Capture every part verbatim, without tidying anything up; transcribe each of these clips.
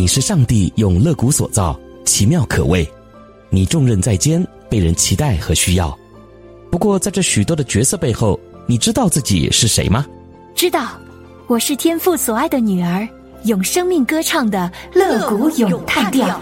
你是上帝用肋骨所造，奇妙可畏。你重任在肩，被人期待和需要。不过在这许多的角色背后，你知道自己是谁吗？ 知道，我是天父所爱的女儿，用生命歌唱的肋骨咏叹调。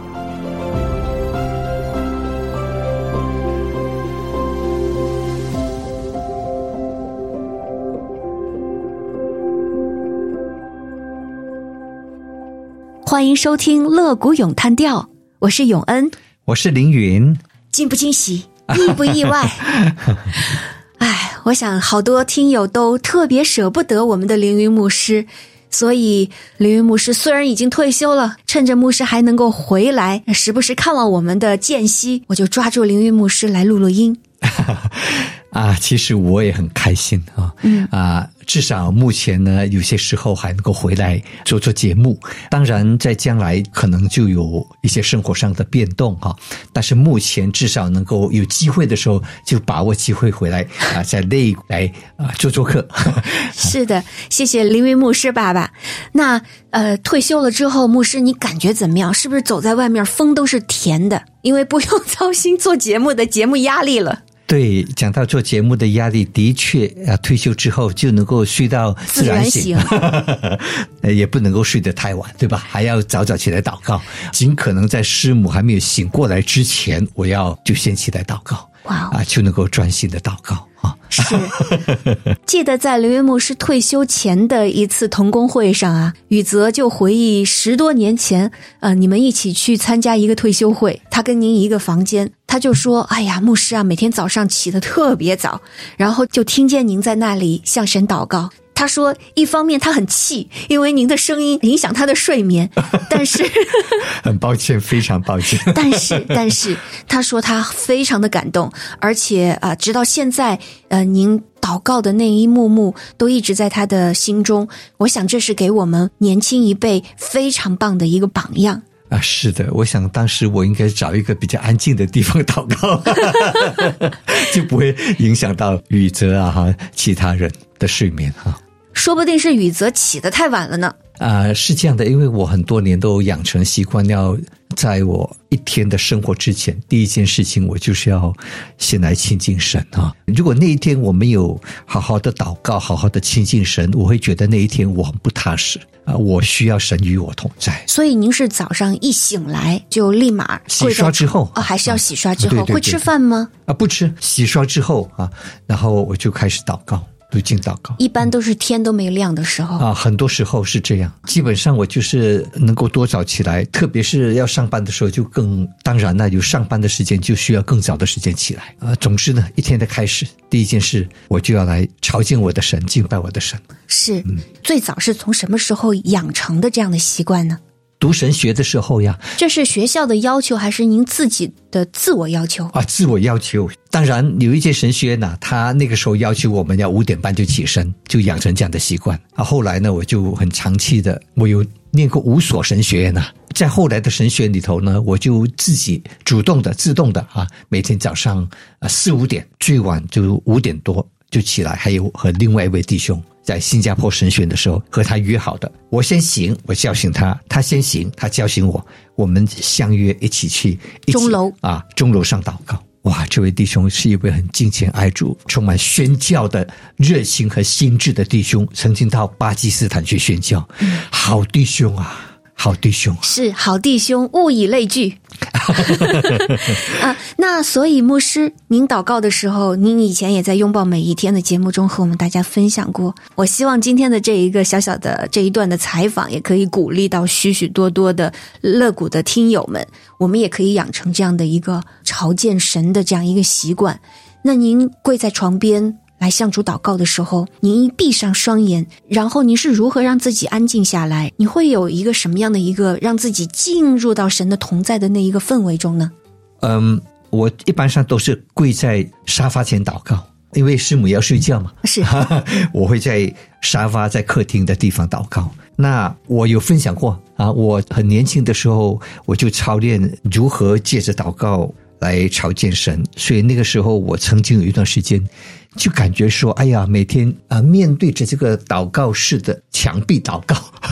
欢迎收听肋骨咏叹调，我是永恩， 我是凌云。 惊不惊喜，意不意外？哎，我想好多听友都特别舍不得我们的凌云牧师，所以凌云牧师虽然已经退休了，趁着牧师还能够回来，时不时看望我们的间隙，我就抓住凌云牧师来录录音。 啊，其实我也很开心啊，嗯啊，至少目前呢，有些时候还能够回来做做节目。当然，在将来可能就有一些生活上的变动哈，但是目前至少能够有机会的时候，就把握机会回来啊，在内来啊做做客。 是的，谢谢凌云牧师爸爸。那呃，退休了之后，牧师你感觉怎么样？是不是走在外面风都是甜的？因为不用操心做节目的节目压力了。 对，讲到做节目的压力，的确啊，退休之后就能够睡到自然醒，也不能够睡得太晚，对吧？还要早早起来祷告，尽可能在师母还没有醒过来之前，我要就先起来祷告，哇，啊，就能够专心的祷告啊。 是，记得在凌云牧师退休前的一次同工会上啊，宇泽就回忆十多年前，呃，你们一起去参加一个退休会，他跟您一个房间。他就说，哎呀，牧师啊，每天早上起得特别早，然后就听见您在那里向神祷告。他说一方面他很气，因为您的声音影响他的睡眠，但是很抱歉，非常抱歉。 但是但是他说他非常的感动，而且啊、呃，直到现在呃，您祷告的那一幕幕都一直在他的心中。我想这是给我们年轻一辈非常棒的一个榜样。 啊，是的，我想当时我应该找一个比较安静的地方祷告，就不会影响到宇泽啊哈其他人的睡眠哈。 说不定是宇泽起得太晚了呢。 啊、呃，是这样的，因为我很多年都养成习惯，要在我一天的生活之前，第一件事情我就是要先来亲近神啊。如果那一天我没有好好的祷告，好好的亲近神，我会觉得那一天我很不踏实啊。我需要神与我同在。 所以您是早上一醒来就立马洗刷之后啊、哦，还是要洗刷之后、 啊、对对对会吃饭吗？ 啊，不吃，洗刷之后啊，然后我就开始祷告。读经祷告， 一般都是天都没亮的时候啊，很多时候是这样。基本上我就是能够多早起来，特别是要上班的时候就更，当然了，有上班的时间就需要更早的时间起来啊。总之呢，一天的开始，第一件事我就要来朝见我的神，敬拜我的神。 是、嗯，最早是从什么时候养成的这样的习惯呢？ 读神学的时候呀。 这是学校的要求还是您自己的自我要求啊？自我要求。当然有一些神学呢，他那个时候要求我们要五点半就起身，就养成这样的习惯啊。后来呢，我就很长期的，我有念过五所神学院啊，在后来的神学里头呢，我就自己主动的自动的啊，每天早上啊四五点，最晚就五点多就起来，还有和另外一位弟兄在新加坡神学的时候和他约好的，我先醒，我叫醒他，他先醒，他叫醒我，我们相约一起去一起钟楼啊，钟楼上祷告。哇，这位弟兄是一位很敬虔爱主、充满宣教的热心和心智的弟兄，曾经到巴基斯坦去宣教，嗯、好弟兄啊！好弟兄是好弟兄，物以类聚啊。那所以牧师，您祷告的时候，您以前也在拥抱每一天的节目中和我们大家分享过。我希望今天的这一个小小的这一段的采访，也可以鼓励到许许多多的肋骨的听友们，我们也可以养成这样的一个朝见神的这样一个习惯。那您跪在床边来向主祷告的时候，您闭上双眼，然后您是如何让自己安静下来？你会有一个什么样的一个让自己进入到神的同在的那一个氛围中呢？ 嗯，我一般上都是跪在沙发前祷告，因为师母要睡觉嘛。 是， 我会在沙发在客厅的地方祷告。那我有分享过啊，我很年轻的时候我就操练如何借着祷告来朝见神，所以那个时候我曾经有一段时间就感觉说，哎呀，每天啊面对着这个祷告室的墙壁祷告，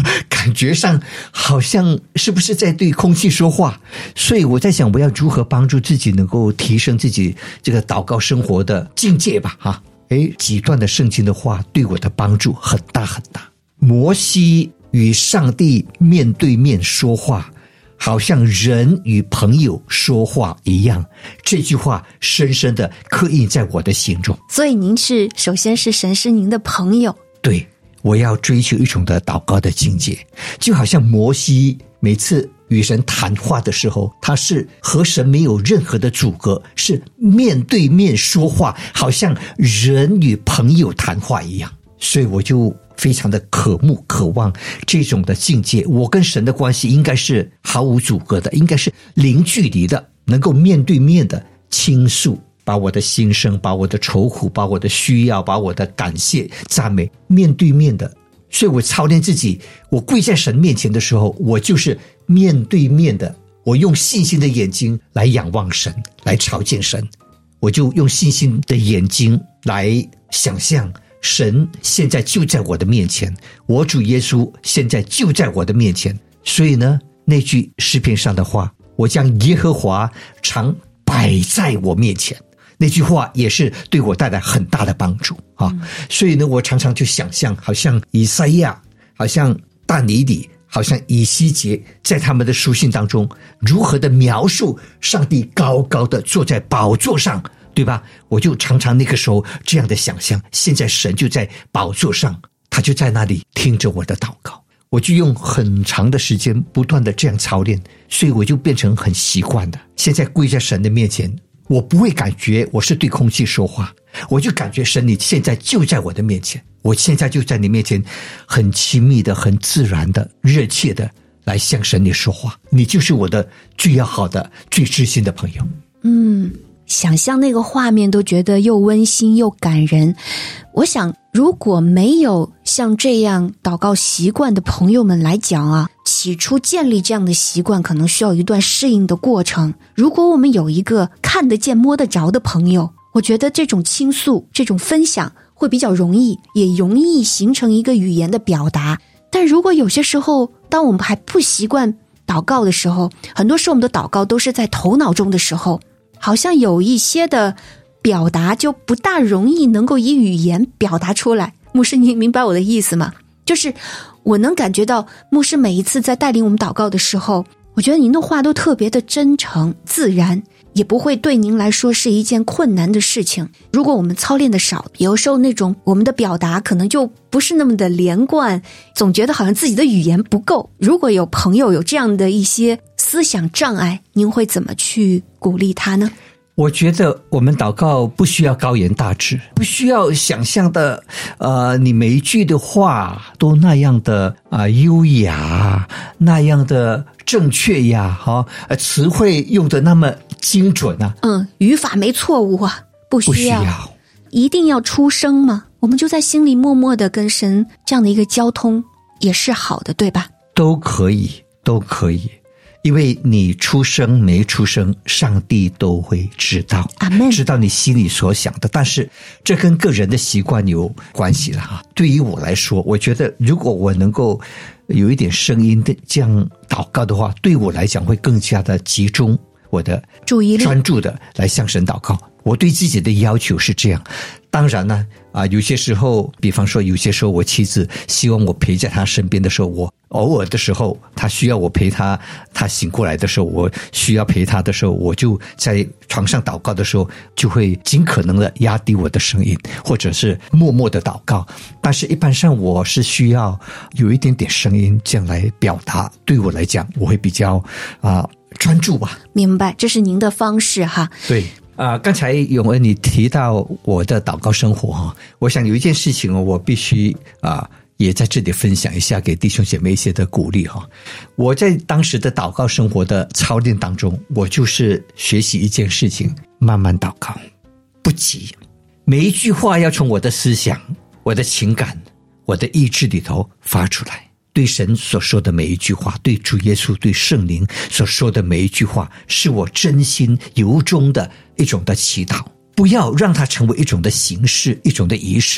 感觉上好像是不是在对空气说话？所以我在想，我要如何帮助自己能够提升自己这个祷告生活的境界吧？哈，诶，几段的圣经的话对我的帮助很大很大。摩西与上帝面对面说话，好像人与朋友说话一样，这句话深深的刻印在我的心中。 所以您是首先是神是您的朋友。 对，我要追求一种的祷告的境界，就好像摩西每次与神谈话的时候，他是和神没有任何的阻隔，是面对面说话，好像人与朋友谈话一样。所以我就非常的渴慕渴望这种的境界，我跟神的关系应该是毫无阻隔的，应该是零距离的，能够面对面的倾诉，把我的心声，把我的愁苦，把我的需要，把我的感谢赞美面对面的。所以我操练自己，我跪在神面前的时候，我就是面对面的，我用信心的眼睛来仰望神，来朝见神，我就用信心的眼睛来想象神现在就在我的面前，我主耶稣现在就在我的面前。所以呢，那句诗篇上的话，我将耶和华常摆在我面前，那句话也是对我带来很大的帮助啊。嗯、所以呢，我常常就想象，好像以赛亚，好像但以理，好像以西结，在他们的书信当中，如何的描述上帝高高的坐在宝座上，对吧？我就常常那个时候这样的想象，现在神就在宝座上，他就在那里听着我的祷告。我就用很长的时间不断的这样操练，所以我就变成很习惯的。现在跪在神的面前，我不会感觉我是对空气说话，我就感觉神你现在就在我的面前，我现在就在你面前，很亲密的，很自然的，热切的来向神你说话，你就是我的最要好的最知心的朋友。 嗯，想象那个画面都觉得又温馨又感人。我想如果没有像这样祷告习惯的朋友们来讲啊，起初建立这样的习惯可能需要一段适应的过程。如果我们有一个看得见摸得着的朋友，我觉得这种倾诉这种分享会比较容易，也容易形成一个语言的表达。但如果有些时候当我们还不习惯祷告的时候，很多时候我们的祷告都是在头脑中的时候，好像有一些的表达就不大容易能够以语言表达出来。牧师，你明白我的意思吗？就是我能感觉到牧师每一次在带领我们祷告的时候，我觉得您的话都特别的真诚自然，也不会对您来说是一件困难的事情。如果我们操练的少，有时候那种我们的表达可能就不是那么的连贯，总觉得好像自己的语言不够。如果有朋友有这样的一些思想障碍，您会怎么去鼓励他呢？ 我觉得我们祷告不需要高言大志，不需要想象的呃，你每一句的话都那样的啊、呃、优雅，那样的正确呀，哈、呃，词汇用的那么精准啊， 嗯，语法没错误啊，不需要，不需要，一定要出声吗？我们就在心里默默的跟神这样的一个交通也是好的，对吧？ 都可以，都可以。因为你出生没出生，上帝都会知道， 阿们， 知道你心里所想的。但是这跟个人的习惯有关系了哈。对于我来说，我觉得如果我能够有一点声音的这样祷告的话，对我来讲会更加的集中我的注意力， 专注的来向神祷告。我对自己的要求是这样。当然呢，啊，有些时候，比方说，有些时候我妻子希望我陪在她身边的时候，我偶尔的时候，她需要我陪她，她醒过来的时候，我需要陪她的时候，我就在床上祷告的时候，就会尽可能的压低我的声音，或者是默默的祷告。但是一般上我是需要有一点点声音，这样来表达。对我来讲，我会比较啊、呃、专注吧。 明白，这是您的方式哈。 对。啊、呃，刚才永恩你提到我的祷告生活哈，我想有一件事情我必须啊、呃、也在这里分享一下，给弟兄姐妹一些的鼓励哈。我在当时的祷告生活的操练当中，我就是学习一件事情，慢慢祷告，不急，每一句话要从我的思想、我的情感、我的意志里头发出来。对神所说的每一句话，对主耶稣、对圣灵所说的每一句话，是我真心由衷的一种的祈祷。不要让它成为一种的形式，一种的仪式，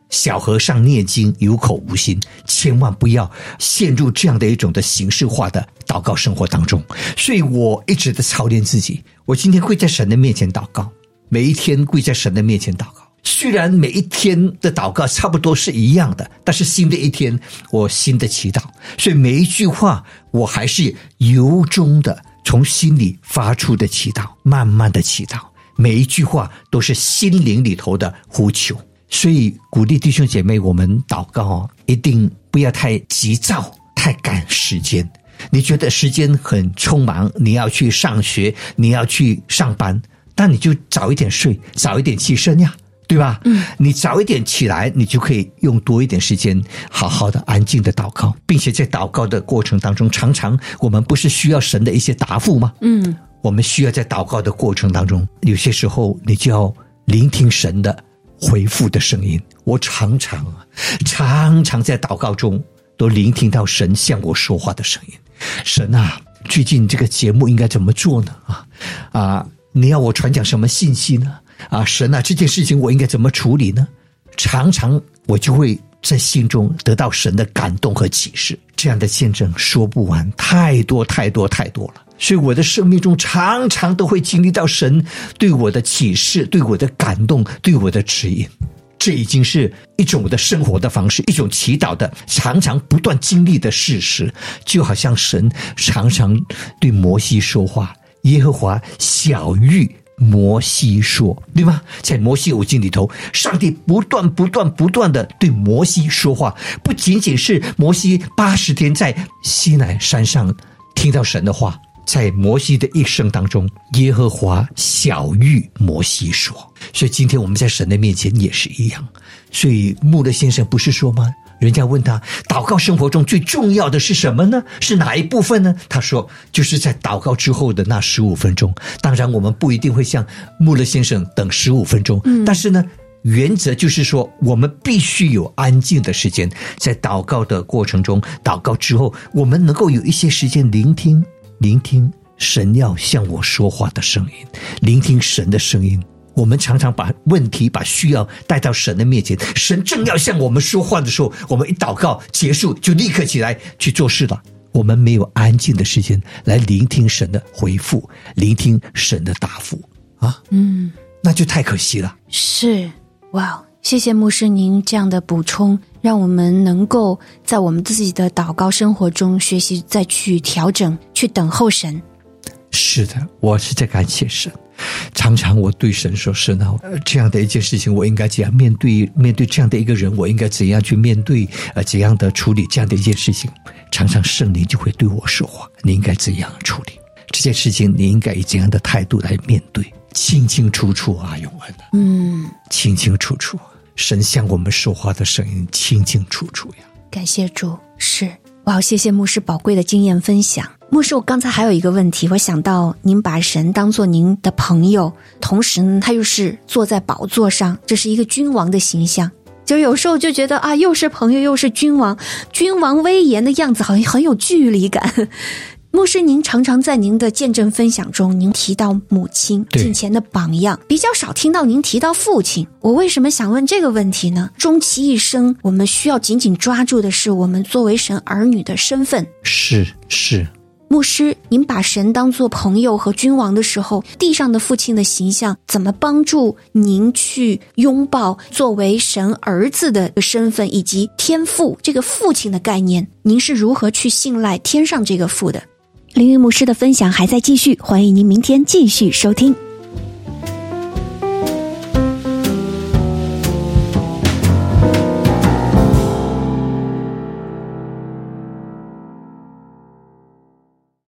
小和尚念经有口无心，千万不要陷入这样的一种的形式化的祷告生活当中。所以我一直在操练自己，我今天跪在神的面前祷告，每一天跪在神的面前祷告，虽然每一天的祷告差不多是一样的，但是新的一天我新的祈祷，所以每一句话我还是由衷的从心里发出的祈祷，慢慢的祈祷，每一句话都是心灵里头的呼求。所以鼓励弟兄姐妹，我们祷告一定不要太急躁，太赶时间。你觉得时间很匆忙，你要去上学，你要去上班，那你就早一点睡，早一点起身呀，对吧？嗯，你早一点起来，你就可以用多一点时间好好的安静的祷告，并且在祷告的过程当中，常常我们不是需要神的一些答复吗？嗯，我们需要在祷告的过程当中，有些时候你就要聆听神的回复的声音。我常常常常在祷告中都聆听到神向我说话的声音。神啊，最近这个节目应该怎么做呢？啊啊，你要我传讲什么信息呢？啊，神啊，这件事情我应该怎么处理呢？常常我就会在心中得到神的感动和启示。这样的见证说不完，太多太多太多了。所以我的生命中常常都会经历到神对我的启示，对我的感动，对我的指引。这已经是一种我的生活的方式，一种祈祷的常常不断经历的事实。就好像神常常对摩西说话，耶和华晓谕摩西说，对吗？在摩西五经里头，上帝不断不断不断的对摩西说话，不仅仅是摩西八十天在西乃山上听到神的话，在摩西的一生当中，耶和华晓谕摩西说。所以今天我们在神的面前也是一样。所以穆勒先生不是说吗？人家问他，祷告生活中最重要的是什么呢？是哪一部分呢？他说，就是在祷告之后的那十五分钟。当然我们不一定会像穆勒先生等十五分钟、嗯、但是呢，原则就是说，我们必须有安静的时间，在祷告的过程中，祷告之后，我们能够有一些时间聆听聆听神要向我说话的声音，聆听神的声音。我们常常把问题把需要带到神的面前，神正要向我们说话的时候，我们一祷告结束就立刻起来去做事了。我们没有安静的时间来聆听神的回复，聆听神的答复啊，嗯，那就太可惜了。 是，哇，谢谢牧师您这样的补充，让我们能够在我们自己的祷告生活中学习再去调整，去等候神。 是的，我是在感谢神。常常我对神说，神啊，这样的一件事情我应该怎样面对，面对这样的一个人我应该怎样去面对，呃，怎样的处理这样的一件事情。常常圣灵就会对我说话，你应该怎样处理这件事情，你应该以怎样的态度来面对，清清楚楚啊，永恩啊，嗯，清清楚楚，神向我们说话的声音清清楚楚呀。 感谢主。是，哇，谢谢牧师宝贵的经验分享。牧师，我刚才还有一个问题，我想到您把神当作您的朋友，同时呢，他又是坐在宝座上，这是一个君王的形象，就有时候就觉得啊，又是朋友又是君王，君王威严的样子好像很有距离感。牧师，您常常在您的见证分享中，您提到母亲敬虔的榜样，比较少听到您提到父亲。我为什么想问这个问题呢？终其一生，我们需要紧紧抓住的是我们作为神儿女的身份。 是是。 牧师，您把神当作朋友和君王的时候，地上的父亲的形象怎么帮助您去拥抱作为神儿子的身份，以及天父这个父亲的概念？您是如何去信赖天上这个父的？凌云牧师的分享还在继续，欢迎您明天继续收听。